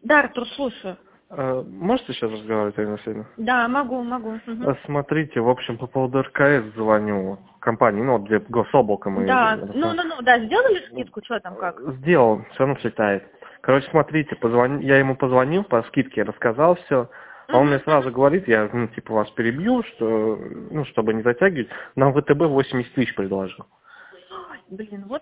Да, Артур, слушаю. Можете сейчас разговаривать, Ирина Васильевна? Да, могу. Угу. Смотрите, в общем, по поводу РКС звоню компании, ну, где гособлако мы... Да, да, сделали скидку, что там, как? Сделал, все равно слетает. Короче, смотрите, я ему позвонил, по скидке рассказал все, а он мне сразу говорит, я, вас перебью, что, чтобы не затягивать, нам ВТБ 80 тысяч предложил. Блин, вот.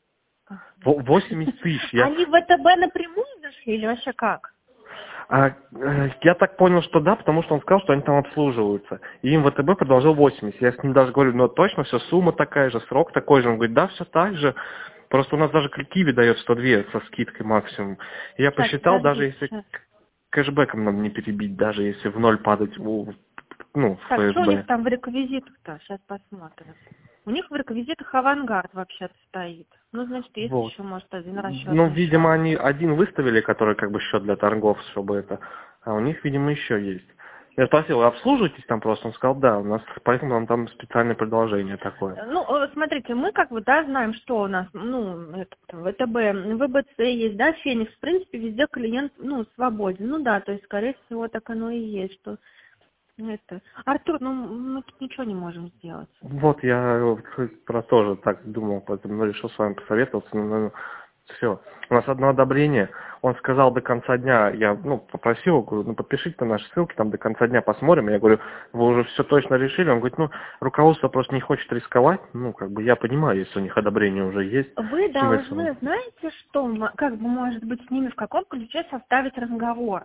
80 тысяч, Они в ВТБ напрямую зашли или вообще как? Я так понял, что да, потому что он сказал, что они там обслуживаются. И им ВТБ предложил 80. Я с ним даже говорю, точно, все, сумма такая же, срок такой же. Он говорит, да, все так же. Просто у нас даже Киви дает 102 со скидкой максимум. И я посчитал, даже если кэшбэком нам не перебить, даже если в ноль падать в Так, ФСБ. что у них там в реквизитах-то? Сейчас посмотрим. У них в реквизитах авангард вообще-то стоит. Значит, есть еще, может, один расчет. Видимо, они один выставили, который счет для торгов, чтобы это, а у них, видимо, еще есть. Я спросил, вы обслуживаетесь там просто? Он сказал, да, у нас, поэтому нам там специальное предложение такое. Смотрите, мы знаем, что у нас, ВТБ, ВБЦ есть, да, Феникс, в принципе, везде клиент, свободен. То есть, скорее всего, так оно и есть, что Артур, мы тут ничего не можем сделать. Вот, я про тоже так думал, поэтому решил с вами посоветоваться. Все. У нас одно одобрение. Он сказал до конца дня, я попросил, говорю, подпишите на наши ссылки, там до конца дня посмотрим. Я говорю, вы уже все точно решили? Он говорит, руководство просто не хочет рисковать. Я понимаю, если у них одобрение уже есть. Вы должны, знаете, что, может быть, с ними в каком ключе составить разговор?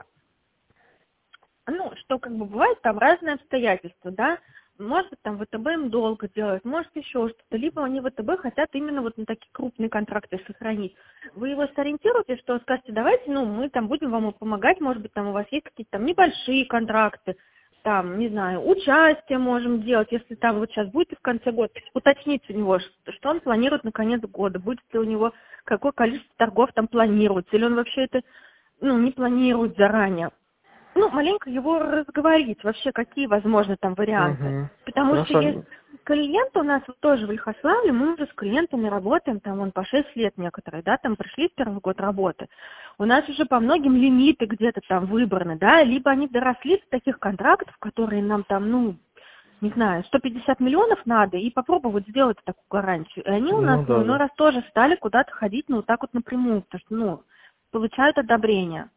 Что бывает там разные обстоятельства, да? Может быть, там ВТБ им долго делает, может еще что-то. Либо они ВТБ хотят именно на такие крупные контракты сохранить. Вы его сориентируете, что скажете, давайте, мы там будем вам помогать, может быть, там у вас есть какие-то там небольшие контракты, там, не знаю, участие можем делать, если там вот сейчас будет в конце года, уточнить у него, что он планирует на конец года, будет ли у него, какое количество торгов там планируется, или он вообще это, не планирует заранее. Маленько его разговорить, вообще какие возможны там варианты. Потому что есть клиенты у нас тоже в Лихославле, мы уже с клиентами работаем, там по 6 лет некоторые, да, там пришли в первый год работы. У нас уже по многим лимиты где-то там выбраны, да, либо они доросли до таких контрактов, которые нам там, не знаю, 150 миллионов надо, и попробовать сделать такую гарантию. И они у нас иной раз тоже стали куда-то ходить, так вот напрямую, потому что, получают одобрение.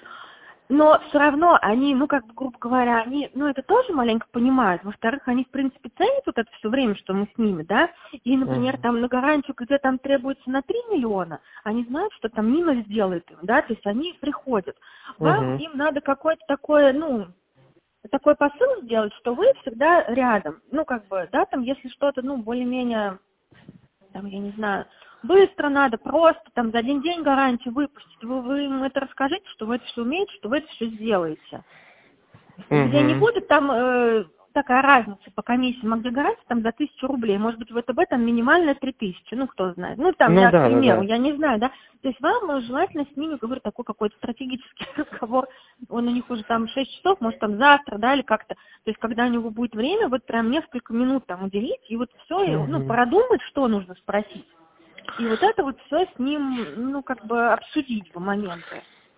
Но все равно они, грубо говоря, они, это тоже маленько понимают. Во-вторых, они, в принципе, ценят вот это все время, что мы с ними, да. И, например, там на гарантию, где там требуется на 3 миллиона, они знают, что там минус сделает им, да, то есть они приходят. Вам им надо какой-то такой, такой посыл сделать, что вы всегда рядом. Да, там, если что-то, более-менее, там, я не знаю, быстро надо, просто там за один день гарантию выпустить. Вы им это расскажите, что вы это все умеете, что вы это все сделаете. Где не будет там такая разница по комиссиям, а где гарантия там за 1000 рублей. Может быть, в ВТБ там минимальная 3000, кто знает. К примеру, я не знаю, да. То есть вам желательно с ними, говорю, такой какой-то стратегический разговор. Он у них уже там 6 часов, может там завтра, да, или как-то. То есть когда у него будет время, вот прям несколько минут там уделить, и вот все, продумать, что нужно спросить. И вот это вот все с ним, обсудить по моменты.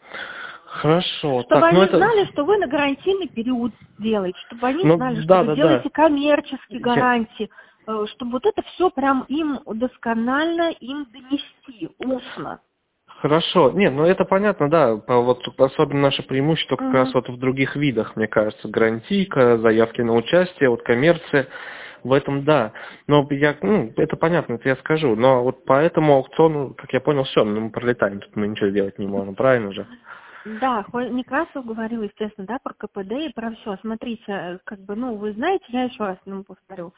Хорошо. Чтобы они знали, что вы на гарантийный период делаете, чтобы они знали, что вы делаете коммерческие гарантии, чтобы вот это все прям им досконально им донести устно. Хорошо. Это понятно, да. Особенно наше преимущество как раз в других видах, мне кажется. Гарантийка, заявки на участие, коммерция. В этом да. Но это понятно, это я скажу. Но по этому аукциону, как я понял, все, мы пролетаем, тут мы ничего делать не можем, правильно же? Да, Некрасов говорил, естественно, да, про КПД и про все. Смотрите, вы знаете, я еще раз повторю,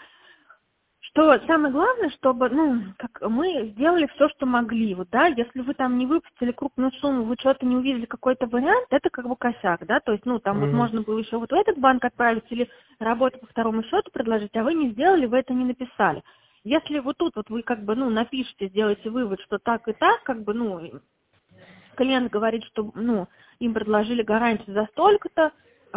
что самое главное, чтобы, мы сделали все, что могли. Если вы там не выпустили крупную сумму, вы что-то не увидели, какой-то вариант, это косяк, да, то есть, можно было еще в этот банк отправить или работу по второму счету предложить, а вы не сделали, вы это не написали. Если тут вы напишите, сделаете вывод, что так и так, клиент говорит, что, им предложили гарантию за столько-то,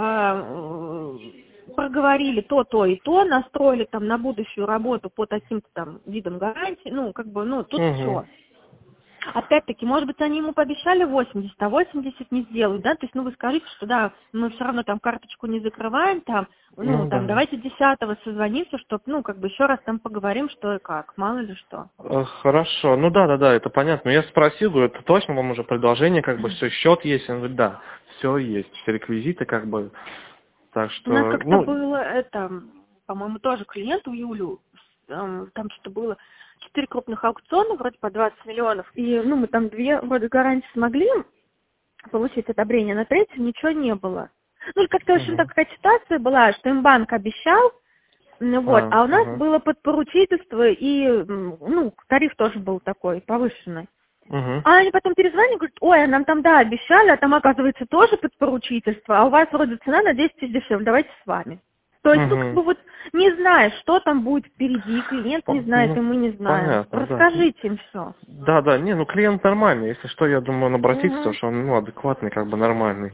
проговорили то и то, настроили там на будущую работу по таким-то там видам гарантий, тут все. Опять-таки, может быть, они ему пообещали 80, а 80 не сделают, да? То есть, ну, вы скажите, что да, мы все равно там карточку не закрываем, там, ну, Ну там, да. давайте 10-го созвонимся, чтобы, ну, как бы еще раз там поговорим, что и как, мало ли что. Хорошо. Ну да, это понятно. Я спросил, говорю, это точно вам уже предложение, как бы все, счет есть? Он говорит, да, все есть, все реквизиты, как бы. Так У нас что, как-то ну, было это, по-моему, тоже клиенту Юлю, там что-то было 4 крупных аукциона, вроде по 20 миллионов, и, ну, мы там 2 вроде гарантии смогли получить одобрение, на третьем ничего не было. Ну, как-то, в общем, угу. такая ситуация была, что им банк обещал, ну, вот, а у нас Угу. было подпоручительство, и, ну, тариф тоже был такой, повышенный. Угу. А они потом перезвонили, говорят, ой, а нам там, да, обещали, а там, оказывается, тоже подпоручительство, а у вас вроде цена на 10 тысяч дешевле, давайте с вами. То есть, ну, как Угу. бы вот не знаешь, что там будет впереди, клиент не знает, и Ну, мы не знаем. понятно, да. Расскажите им все. Да, не, ну клиент нормальный, если что, я думаю, он обратится, потому Угу. что он, ну, адекватный, как бы нормальный.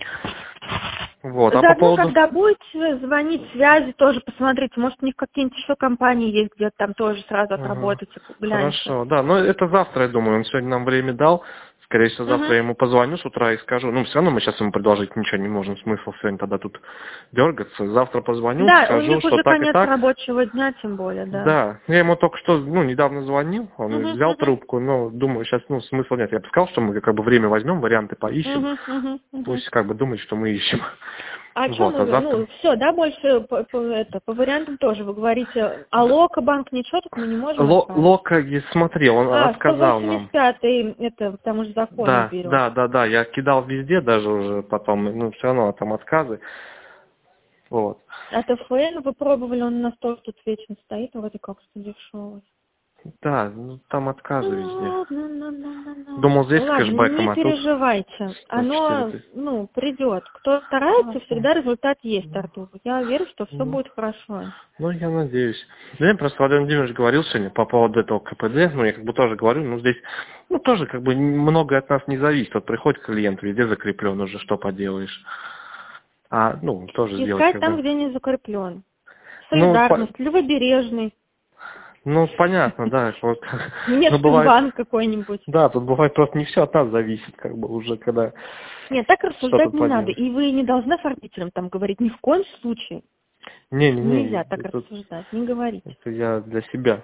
Вот, а по Заодно, поводу... когда будете звонить, связи тоже посмотрите, может, у них какие-нибудь еще компании есть, где там тоже сразу Ага. отработаете, гляньте. Хорошо, да, но это завтра, я думаю, он сегодня нам время дал. Скорее всего, завтра я Угу. ему позвоню с утра и скажу. Ну, все равно мы сейчас ему предложить ничего не можем, смысл сегодня тогда тут дергаться. Завтра позвоню, Да, у скажу, них что уже так и конец так. рабочего дня, тем более, да. Да, я ему только что, ну, недавно звонил, он Угу, взял угу. трубку, но думаю, сейчас, ну, смысла нет. Я бы сказал, что мы как бы время возьмем, варианты поищем. Угу, угу, угу. Пусть как бы думает, что мы ищем. А что Вот, а мы, завтра... ну, все, да, больше по вариантам тоже. Вы говорите, а Лока банк ничего тут мы не можем отправить? Лока я смотрел, он А, рассказал нам. 185-й, это по тому же закону Да, берем. я кидал везде даже уже потом, ну, все равно там отказы. Вот. А ТФН вы пробовали, он на стол тут вечно стоит, вроде как что дешевый. Да, ну, там отказы везде. Ну, Думал, здесь с ладно, кэшбэком, не а тут переживайте. 104 Оно, тысячи. ну, придет. Кто старается, всегда результат есть, Артур. Я верю, что все Ну, будет хорошо. ну, я надеюсь. Да, я просто Владимир Владимирович говорил сегодня по поводу этого КПД, ну, я как бы тоже говорю, ну, здесь, ну, тоже как бы многое от нас не зависит. Вот приходит клиент, везде закреплен уже, что поделаешь. А, ну, тоже сделать Искать как там, бы. где не закреплен. Ну, Солидарность, Левобережный, ну, понятно, да. Вот, ну, бывает, Нефтьбанк какой-нибудь. да, тут бывает просто не все от нас зависит, как бы уже, когда Нет, так что-то рассуждать не надо. поделаешь. И вы не должны оформителям там говорить ни в коем случае. Не-не-не, Нельзя так это, рассуждать, не говорить. это я для себя.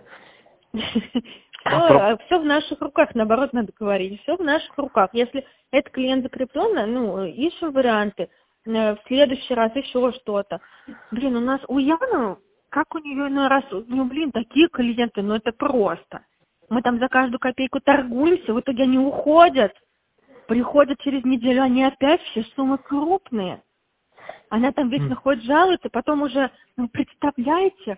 Все в наших руках, наоборот, надо говорить. Все в наших руках. Если этот клиент закреплен, ну, ищем варианты. В следующий раз еще что-то. Блин, у нас у Яны, как у нее иной раз, ну, блин, такие клиенты, ну, это просто. Мы там за каждую копейку торгуемся, в итоге они уходят. Приходят через неделю, они опять все суммы крупные. Она там вечно ходит, жалуется, потом уже, ну, представляете,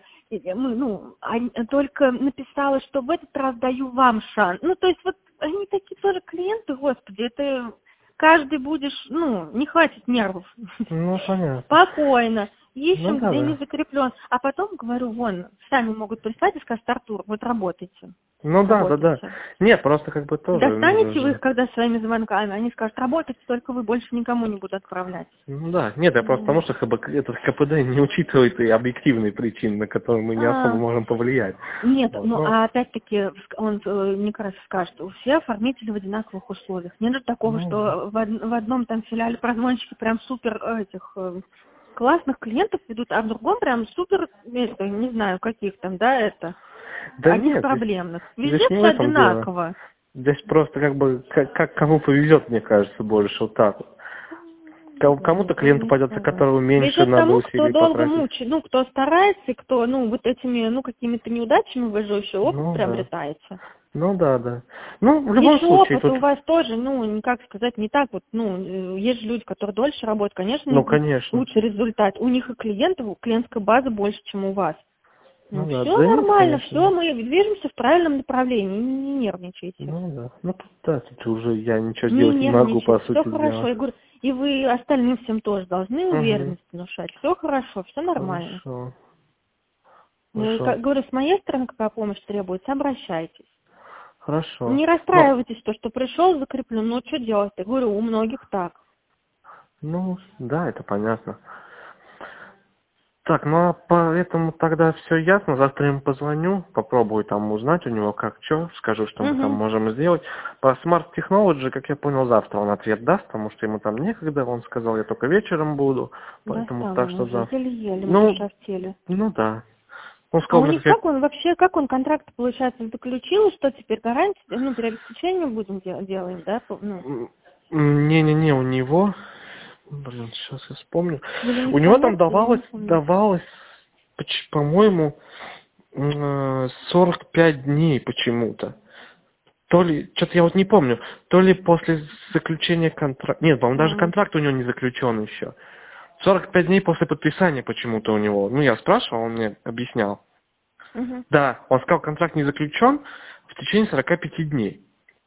только написала, что в этот раз даю вам шанс. Ну, то есть вот они такие тоже клиенты, господи, это каждый будешь, ну, не хватит нервов. Ну, понятно. Спокойно. Ну, Ищем, да, где не да. закреплен. А потом, говорю, вон, сами могут прислать и сказать, Артур, вот работайте. Ну, да. Работайте. Нет, просто как бы тоже нужно Достанете вы же. их, когда своими звонками, они скажут, работайте, только вы больше никому не буду отправлять. Ну, да. Нет, я просто потому, что как бы, этот КПД не учитывает и объективные причины, на которые мы не особо можем повлиять. Нет, Вот, ну но... а опять-таки он мне кажется скажет, все оформители в одинаковых условиях. Нет такого, Ну, что в одном там филиале прозвонщики прям супер этих классных клиентов ведут, а в другом прям супер, не знаю, каких там, да, да одних нет, проблемных. Везде здесь не в все этом дело. одинаково. Здесь просто как бы, как кому повезет, мне кажется, больше вот так вот. Кому-то клиент попадется, которого меньше Везет надо тому, кто усилий долго потратить. мучает, ну, кто старается, и кто, ну, вот этими, ну, какими-то неудачами вы же еще опыт Ну, да. приобретаете. Ну, да. Ну, в любом Еще случае, опыт тут... у вас тоже, ну, как сказать, не так вот, ну, есть же люди, которые дольше работают, конечно, Ну, конечно. лучше результат. У них и клиентов, клиентская база больше, чем у вас. Ну, Ну, да. все Да нет, нормально, конечно. все, мы движемся в правильном направлении, не нервничайте. Ну, да. Ну, тут, да, тут уже я ничего Не делать не могу, по нервничайте, сути все хорошо. дела. Я говорю, и вы остальным всем тоже должны Угу. уверенность внушать. Все хорошо, все нормально. Хорошо. Ну, Хорошо. как говорю, с моей стороны, какая помощь требуется, обращайтесь. Хорошо. Не расстраивайтесь, что пришел закреплен, ну что делать? Я говорю, у многих так. Ну, да, это понятно. Так, ну а поэтому тогда все ясно. Завтра ему позвоню, попробую там узнать у него как что, скажу, что мы там Угу. можем сделать. По Smart Technology, как я понял, завтра он ответ даст, потому что ему там некогда. Он сказал, я только вечером буду, поэтому так Доставлен что уже, да. еле-еле мы Ну, прошертели. ну да. Он А сказал, у мне них как я... как он вообще, как он контракт, получается, заключил, что теперь гарантия, ну, при обеспечении будем делаем, да? Ну, Не-не-не, у него... Блин, сейчас я вспомню. или у У них него там коммерция, я не давалось, помню. по-моему, 45 дней почему-то. То ли, что-то я вот не помню, то ли после заключения контракта... Нет, по-моему, даже М, контракт у него не заключен еще. 45 дней после подписания почему-то у него. Ну, я спрашивал, он мне объяснял. мгм. Да, он сказал, контракт не заключен в течение 45 дней.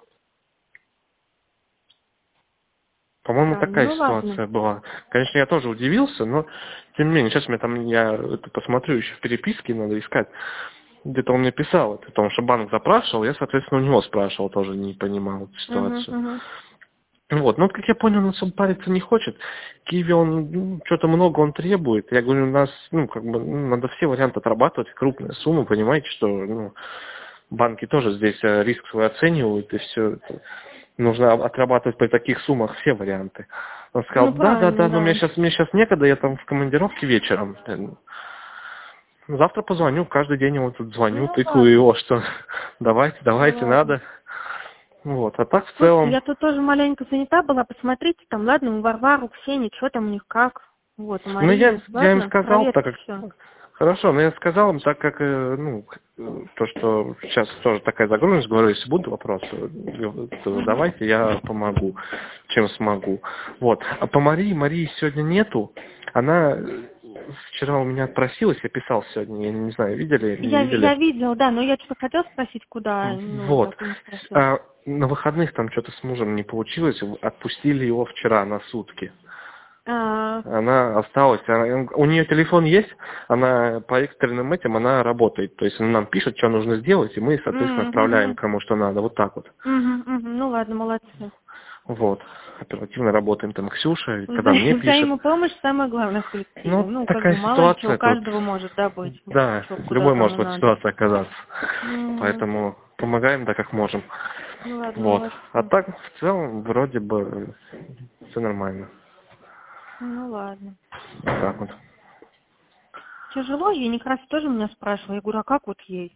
По-моему, Да, такая ну ладно. ситуация была. Конечно, я тоже удивился, но тем не менее, сейчас я это посмотрю еще в переписке, надо искать. Где-то он мне писал это, потому что банк запрашивал, я, соответственно, у него спрашивал, тоже не понимал эту Мгм, ситуацию. мгм. Вот, ну, вот как я понял, он особо париться не хочет. Киви, он, что-то много он требует. Я говорю, у нас, надо все варианты отрабатывать, крупные суммы, понимаете, что, банки тоже здесь риск свой оценивают, и все это. Нужно отрабатывать при таких суммах все варианты. Он сказал, Ну, да, правильно, но да. мне сейчас некогда, я там в командировке вечером. Завтра позвоню, каждый день ему тут звоню, Ну, тыкаю ладно. его, что Ну, давайте, ладно. надо. Вот, а так в Слушайте, целом, я тут тоже маленько занята была, посмотрите там, ладно, у Варвару, Ксении, что там у них как. Вот, у ну Марии. я им Ладно, сказал, так проверьте как все. хорошо, но я сказал им, так как, то, что сейчас тоже такая загруженность, говорю, если будут вопросы, то задавайте, я помогу, чем смогу. Вот. А по Марии сегодня нету. Она вчера у меня отпросилась, я писал сегодня, я не знаю, видели, не Я видели? видела, да, но я что-то хотела спросить, куда, ну, Вот. так и не спросила. На выходных там что-то с мужем не получилось, отпустили его вчера на сутки. А, Она осталась, у нее телефон есть, она по экстренным этим, она работает. То есть она нам пишет, что нужно сделать, и мы, соответственно, отправляем мгм, кому что надо. Вот так вот. ну ладно, молодцы. Вот. Оперативно работаем там Ксюша, когда мне пишет. Взаимопомощь самое главное в коллективе. Ну, Ну, как бы такая мало ли что, у ситуация тут. каждого может, да, быть, Да, что, куда любой кому может в этой надо. ситуации оказаться. Мгм. Поэтому помогаем, да, как можем. Ну ладно, Вот. А молодцы. так, в целом, вроде бы, все нормально. Ну ладно. Вот так вот. Тяжело ей, Некрасов тоже меня спрашивал. Я говорю, а как вот ей?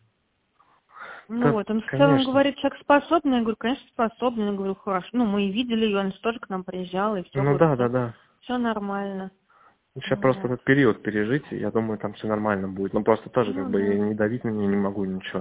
Ну Да, вот, он в целом конечно. говорит, человек способный. Я говорю, конечно, способный. Я говорю, хорошо. Ну, мы и видели ее, она же тоже к нам приезжала, и все, Ну говорю, да, все, да, да. все нормально. Сейчас просто Вот. этот период пережить, и я думаю, там все нормально будет. Ну просто тоже как Ну бы да. и не давить на нее не могу ничего.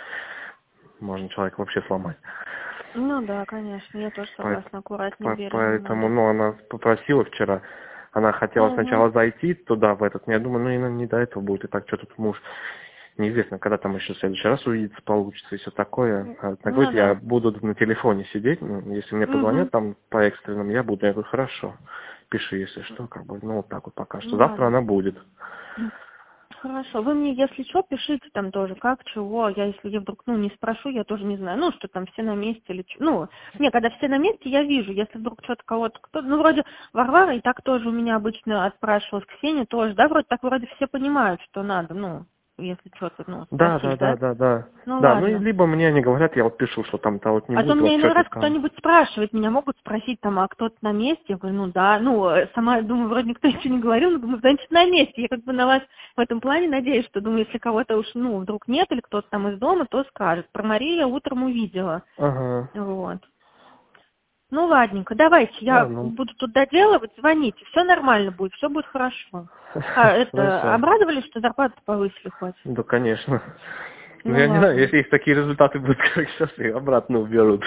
Можно человека вообще сломать. Ну да, конечно, я тоже Поэт- согласна, аккуратнее, бережно Поэтому, надо. она попросила вчера, она хотела Угу. сначала зайти туда, в этот, но я думаю, и не до этого будет, и так что тут муж. Неизвестно, когда там еще в следующий раз увидеться получится и все такое. А она говорит, Ну я да. буду на телефоне сидеть, если мне позвонят Угу. там по экстренным, я буду. Я говорю, хорошо, пиши, если что, как бы, ну вот так вот пока что. Ну Завтра ладно. она будет. Хорошо. Вы мне, если что, пишите там тоже, как, чего. Если я вдруг, не спрошу, я тоже не знаю. Ну, что там все на месте или что. Ну, не, когда все на месте, я вижу. Если вдруг что-то кого-то, вроде Варвара и так тоже у меня обычно отпрашивалась, Ксения тоже, да, вроде все понимают, что надо, если что-то, Да, спросить, да, да, да? да, да. Ну, Да, ну и ладно. либо мне они говорят, я вот пишу, что там-то вот не А то будет, у вас меня что иной раз сказано. кто-нибудь спрашивает, меня могут спросить там, а кто-то на месте? Я говорю, да, сама думаю, вроде никто ничего не говорил, но думаю, значит, на месте. Я как бы на вас в этом плане надеюсь, что, думаю, если кого-то уж, вдруг нет или кто-то там из дома, то скажет. Про Марию я утром увидела. Ага. Вот. Ну, ладненько, давайте, я Ладно. буду тут доделывать, звоните, все нормально будет, все будет хорошо. А Хорошо. обрадовались, что зарплату повысили хоть? Да, конечно. Ну, Ну, я не знаю, ладно. если их такие результаты будут, как сейчас, их обратно уберут.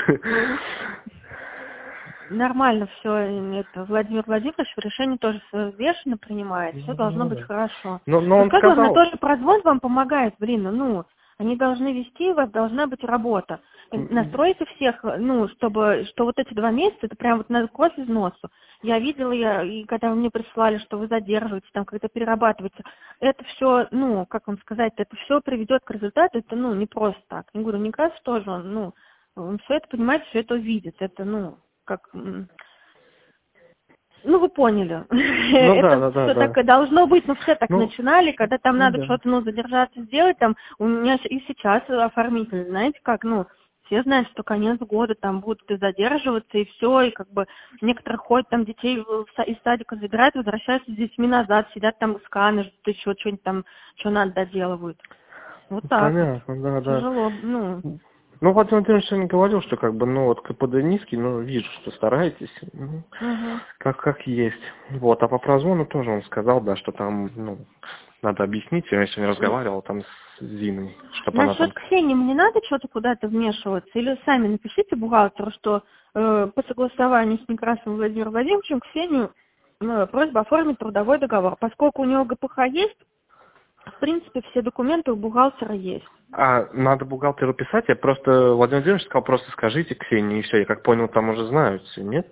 Нормально все, это Владимир Владимирович решение тоже взвешенно принимает, все должно Ну, быть да. хорошо. Но он Пускай, главное, сказал, тоже прозвон вам помогает, они должны вести, у вас должна быть работа. Настройте всех, чтобы, что вот эти 2 месяца, это прям вот на кровь из носу. Я видела, и когда вы мне прислали, что вы задерживаете, там как-то перерабатываете, это все, как вам сказать, это все приведет к результату, это, не просто так. Я говорю, Некрасов тоже, он все это понимает, все это видит, это, как, Ну, вы поняли. Ну да, Это да, да, все да. так и должно быть, но все так Ну, начинали, когда там ну надо да. что-то, ну, задержаться, сделать, там, у меня и сейчас оформитель, знаете, как, ну, все знают, что конец года там будут и задерживаться, и все, и как бы некоторые ходят, там, детей из садика забирают, возвращаются с детьми назад, сидят там, сканы, ждут еще что-нибудь там, что надо, доделывают. Вот так вот. Понятно, да, да. Тяжело, ну. Ну, Владимир Владимирович сегодня говорил, что как бы, ну, вот КПД низкий, но вижу, что стараетесь, ну, Угу. как есть. Вот, а по прозвону тоже он сказал, да, что там, ну, надо объяснить, я сегодня разговаривал там с Зиной, чтобы она там... Насчет Ксении мне надо что-то куда-то вмешиваться? Или сами напишите бухгалтеру, что по согласованию с Некрасовым Владимиром Владимировичем Ксению просьба оформить трудовой договор. Поскольку у него ГПХ есть, в принципе, все документы у бухгалтера есть. А надо бухгалтеру писать, я просто, Владимир Владимирович сказал, просто скажите Ксении, и все, я как понял, там уже знают все, нет?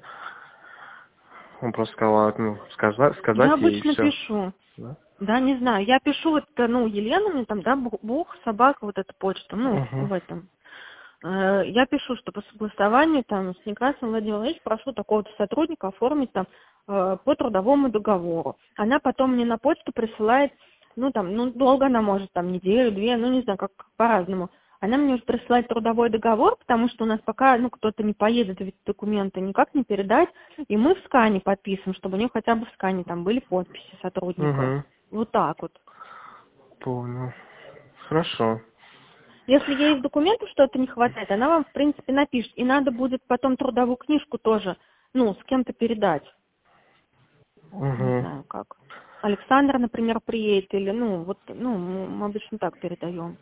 Он просто сказал, ну, Я сказать ей, и обычно все. пишу. Да? Да, не знаю. Я пишу вот, ну, Елена мне там, да, бух, собака, вот эта почта, ну, Угу. в этом. Я пишу, что по согласованию там с Некрасовым Владимиром Владимировичем прошу такого-то сотрудника оформить там по трудовому договору. Она потом мне на почту присылает, ну там, ну долго она может, там неделю, две, ну не знаю, как по-разному. Она мне уже присылает трудовой договор, потому что у нас пока, ну, кто-то не поедет, ведь документы никак не передать, и мы в скане подписываем, чтобы у нее хотя бы в скане там были подписи сотрудника. Угу. Вот так вот. Понял. Хорошо. Если ей из документов что-то не хватает, она вам, в принципе, напишет. И надо будет потом трудовую книжку тоже, ну, с кем-то передать. Не Угу. знаю, как. Александр, например, приедет, или, ну, вот, ну, мы обычно так передаем.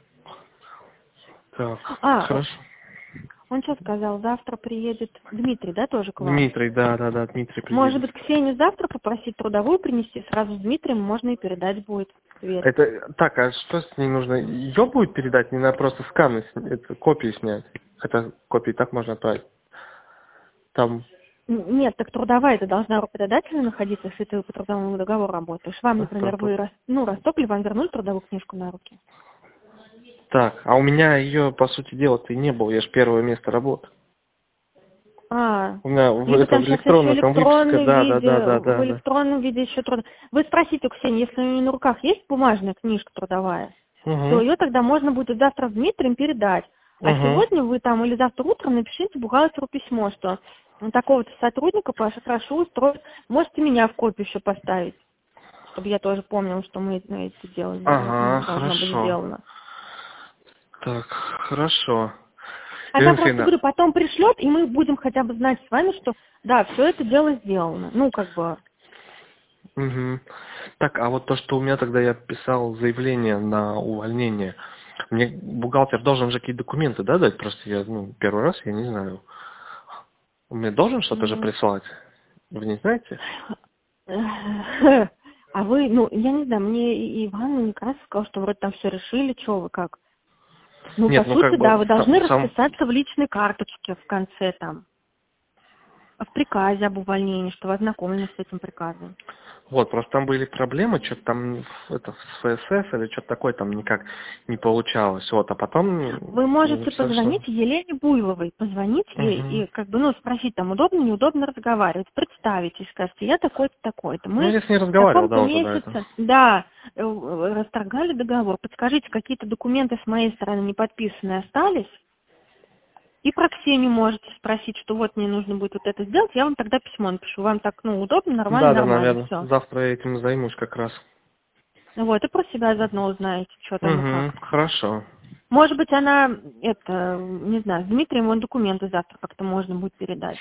Так, А, хорошо. он что сказал, завтра приедет Дмитрий, да, тоже к вам? Дмитрий, да, да, да, Дмитрий Может приедет. быть, Ксению завтра попросить трудовую принести, сразу с Дмитрием можно и передать будет. Дверь. Это так, а что с ней нужно? Ее будет передать, не надо просто сканы, это, копии снять. Хотя копии так можно отправить. Там. Нет, так трудовая это должна у работодателя находиться, если ты по трудовому договору работаешь. Вам, например, вы растопли, вам вернули трудовую книжку на руки. Так, а у меня ее, по сути дела-то и не было, я же первое место работы. У меня Либо это там в сейчас еще электронном, там выписка, электронном да, да, да, виде, да, в да, да. электронном виде еще трудно. Вы спросите у Ксении, если у нее на руках есть бумажная книжка трудовая, то Угу, ее тогда можно будет завтра с Дмитрием передать. А угу. сегодня вы там или завтра утром напишите бухгалтеру письмо, что такого-то сотрудника прошу устроить. Можете меня в копию еще поставить, чтобы я тоже помнила, что мы это дело Ага, должно быть хорошо. сделано. Так, хорошо. Она Ирина просто, Алексеевна, говорю, потом пришлет, и мы будем хотя бы знать с вами, что да, все это дело сделано. Ну, как бы. угу. Так, а вот то, что у меня тогда я писал заявление на увольнение, мне бухгалтер должен же какие-то документы, да, дать? Просто я, ну, первый раз, я не знаю. Он мне должен что-то же м, прислать? Вы не знаете? А вы, ну, я не знаю, мне и Иван Некрасов сказал, что вроде там все решили, что вы как. Ну, по Нет, ну сути, как да, бы вы должны сам. расписаться в личной карточке в конце там, в приказе об увольнении, что вы ознакомлены с этим приказом. Вот, просто там были проблемы, что-то там это с ФСС или что-то такое там никак не получалось. Вот, а потом Вы можете написали, что... позвонить Елене Буйловой, позвонить ей Угу. и как бы, ну, спросить, там, удобно, неудобно разговаривать, представитесь, скажите, я такой-то, такой-то. Ну, Мы я с ней в разговаривал, да, таком-то уже до этого. месяце, да, расторгали договор, подскажите, какие-то документы с моей стороны не подписанные остались, и про Ксению можете спросить, что вот мне нужно будет вот это сделать, я вам тогда письмо напишу, вам так, ну, удобно, нормально, Да, да, нормально, наверное. все. Завтра я этим займусь как раз. Вот, и про себя заодно узнаете, что там и Угу, как. хорошо. Может быть, она, это, не знаю, с Дмитрием вон документы завтра как-то можно будет передать.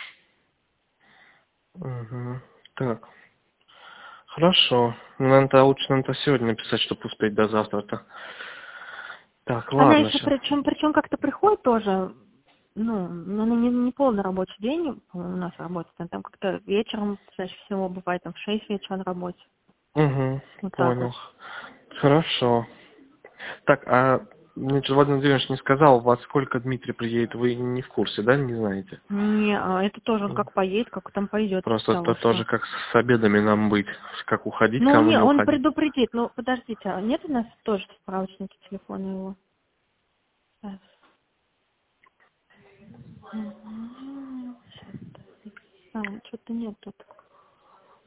Угу. Так, хорошо. Ну, наверное, лучше нам-то сегодня написать, чтобы успеть до завтра-то. Так, Она ладно, еще сейчас. причем как-то приходит тоже, ну, она не полный рабочий день у нас работает, она там как-то вечером чаще всего бывает, там в 6 вечера на работе. Угу, Вот так вот. понял. Хорошо. Так, а мне что Владимир Владимирович не сказал, во сколько Дмитрий приедет, вы не в курсе, да, не знаете? Не, это тоже он как поедет, как там пойдет из Просто того, это тоже что. как с обедами нам быть, как уходить, Ну, кому не, не он уходить. предупредит, ну, подождите, а нет у нас тоже в справочнике телефона его? Сейчас. Сейчас, что-то нет тут.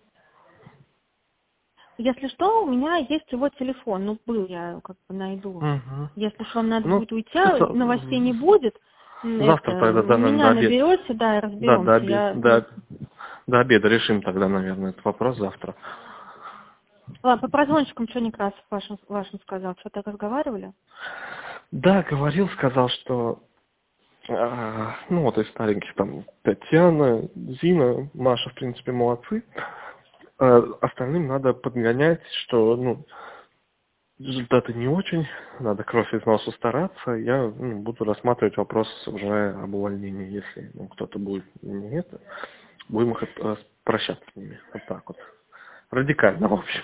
Если что, у меня есть его телефон. Ну, был, я как бы найду. Угу. Если что, вам надо Ну, будет уйти, а новостей не будет. завтра тогда, да, наверное, Меня до обеда. наберете, да, и Да, разберемся. до обеда решим тогда, наверное, этот вопрос завтра. Ладно, по прозвончикам что Некрасов вашим сказал? Что-то разговаривали? Да, говорил, сказал, что ну вот из стареньких там Татьяна, Зина, Маша, в принципе, молодцы. Остальным надо подгонять, что ну, результаты не очень, надо кровь из носу стараться. Я буду рассматривать вопрос уже об увольнении, если кто-то будет не это. Будем их прощаться с ними. Вот так вот. Радикально, в общем.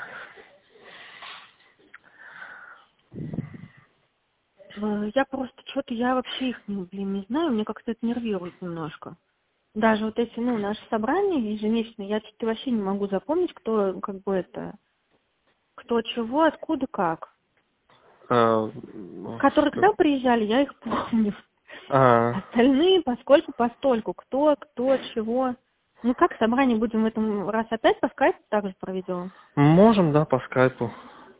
Я просто что-то, я вообще их, не знаю, мне как-то это нервирует немножко. Даже вот эти, наши собрания ежемесячные, я что-то вообще не могу запомнить, кто, как бы это, кто чего, откуда, как. Которые к нам приезжали, я их помню. Остальные, постольку, кто, чего. Ну, как собрание будем в этом раз опять по скайпу также проведем? Можем, да, по скайпу.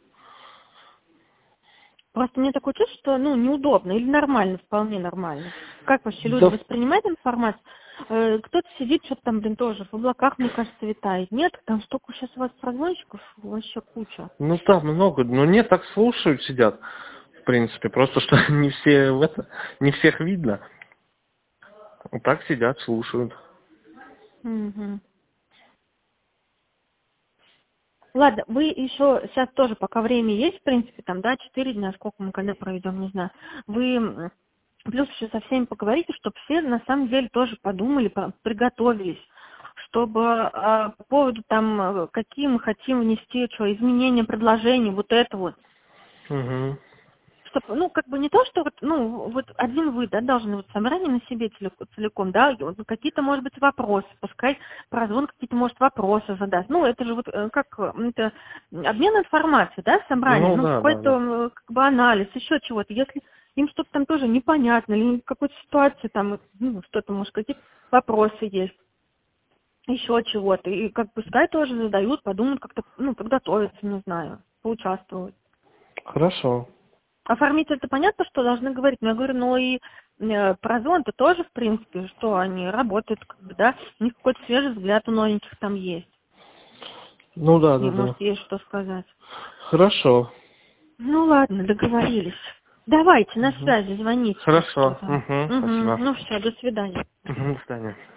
Просто мне такое чувство, что, неудобно или нормально, вполне нормально. Как вообще люди Да. воспринимают информацию? Кто-то сидит, что-то там, тоже в облаках, мне кажется, витает. Нет, там столько сейчас у вас прозвонщиков, вообще куча. Ну, там много, но нет, так слушают, сидят, в принципе, просто что не все не всех видно. Вот так сидят, слушают. Угу. Ладно, вы еще сейчас тоже, пока время есть, в принципе, там, 4 дня, сколько мы когда проведем, не знаю. Вы плюс еще со всеми поговорите, чтобы все на самом деле тоже подумали, приготовились, чтобы по поводу там, какие мы хотим внести, что, изменения, предложения, вот это вот. Угу. Чтобы, не то, что вот один вы, да, должны собрание на себе целиком, да, какие-то, может быть, вопросы, пускай прозвон какие-то, может, вопросы задаст. Это же это обмен информацией, да, собрание, Да, какой-то, как бы анализ, еще чего-то. Если им что-то там тоже непонятно, или в какой-то ситуации там, что-то, может, какие-то вопросы есть, еще чего-то, и пускай тоже задают, подумают, как-то, подготовиться, не знаю, поучаствовать. Хорошо. Оформитель, это понятно, что должны говорить, но я говорю, и прозвон-то тоже, в принципе, что они работают, да, у них какой-то свежий взгляд у новеньких там есть. Да. Может, есть что сказать. Хорошо. Ладно, договорились. Давайте, на связи, звоните. Хорошо. Спасибо. Все, до свидания. До свидания.